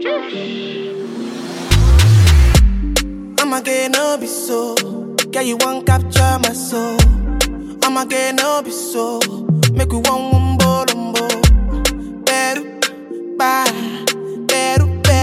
I'ma get no be so. Girl, you won't capture my soul. I'ma get no be so. Make we one wumbo lumbo. Better, bye. Better,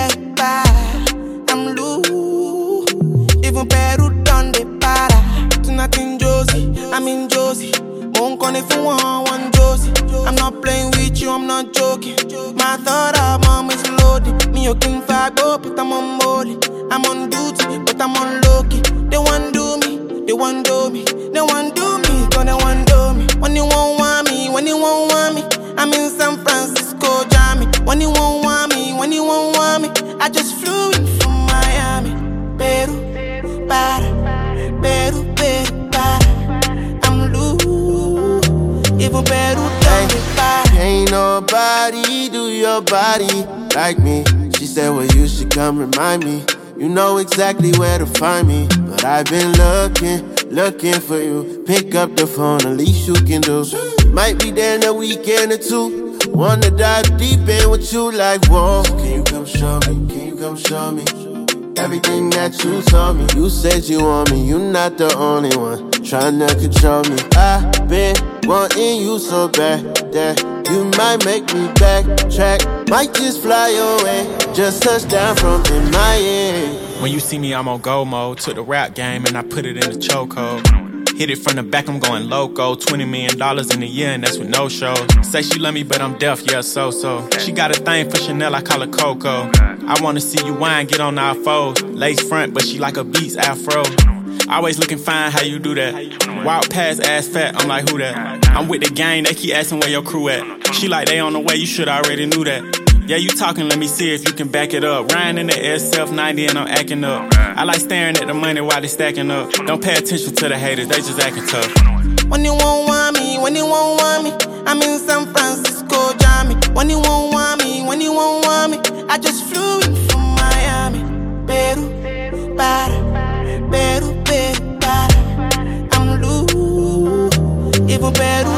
bye. I'm loose. Even Peru done the para. Tonight in Josie, I'm in Josie. Won't connect for one Josie. I'm not playing with you, I'm not joking. My thought of mom is loaded. Me, you can fago, but I'm on molly. I'm on duty, but I'm on low-key. They want do me, they want do me. They want do me, cause they want do me. When you won't want me, when you won't want me, I'm in San Francisco, Jammy. When you won't want me, when you won't want me, I just flew in from Miami. Peru, para, Peru, para. I'm loose, even Peru don't be para. Ain't nobody do your body like me. She said, well, you should come remind me. You know exactly where to find me. But I've been looking for you. Pick up the phone, the least you can do. Might be there in a weekend or two. Wanna dive deep in with you like, whoa. Can you come show me? Can you come show me? Everything that you told me. You said you want me, you not the only one tryna control me. I've been wanting you so bad that you might make me backtrack. Might just fly away, just touch down from MIA. When you see me, I'm on go mode. Took the rap game and I put it in the chokehold. Hit it from the back, I'm going loco. $20 million in a year and that's with no shows. Say she love me, but I'm deaf, yeah, so. She got a thing for Chanel, I call her Coco. I wanna see you whine, get on our foes. Lace front, but she like a Beats afro. Always looking fine, how you do that? Wild pass, ass fat, I'm like, who that? I'm with the gang, they keep asking where your crew at. She like, they on the way, you should already knew that. Yeah, you talking, let me see if you can back it up. Riding in the SF 90 and I'm acting up. I like staring at the money while they stacking up. Don't pay attention to the haters, they just acting tough. When you won't want me, when you won't want me, I'm in San Francisco, Jammy. When you won't want me, when you won't want me, I just flew in from Miami. Peru, para, Peru, para. I'm loose, even Peru